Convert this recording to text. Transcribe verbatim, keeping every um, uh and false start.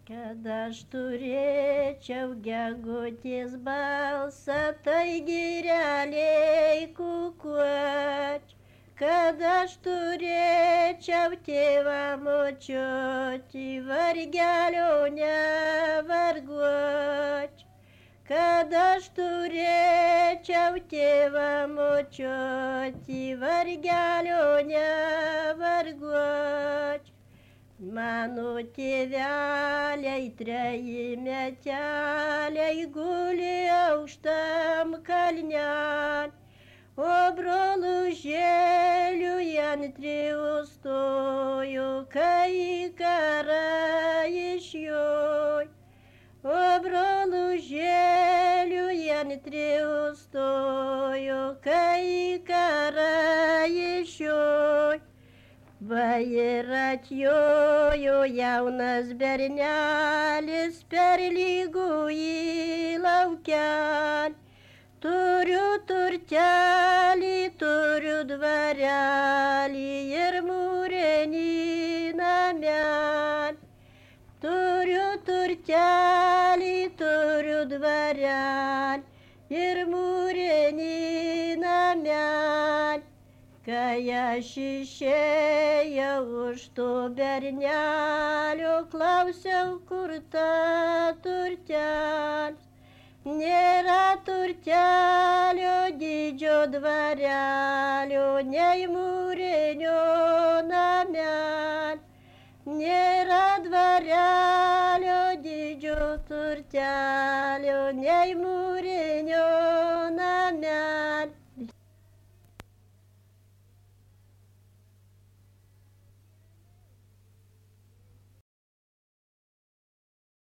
Kad aš turėčiau gegutės balsą, tai gireliai kukuoč. Kad aš turėčiau tėvą močiutį, vargelio nevarguoč. Kad aš turėčiau tėvą močiutį, vargelio nevarguoč. Mano tėveliai treji meteliai guli aukštam kalnelį, o brolužėlių ant trijų stojo, kai į karą išjoj. O brolužėlių ant trijų stojo, kai į karą išjoj. Va ir atjojo jaunas bernelis per lygųjį laukelį. Turiu turtelį, turiu dvarelį ir mūrinį namelį. Turiu turtelį, turiu dvarelį ir mūrinį namelį. Kai aš išėjau už to bernelio, klausiau, kur ta turtelis. Nėra turtelio didžio dvarelio, nei mūrinio namelio. Nėra dvarelio didžio turtelio, nei mūrinio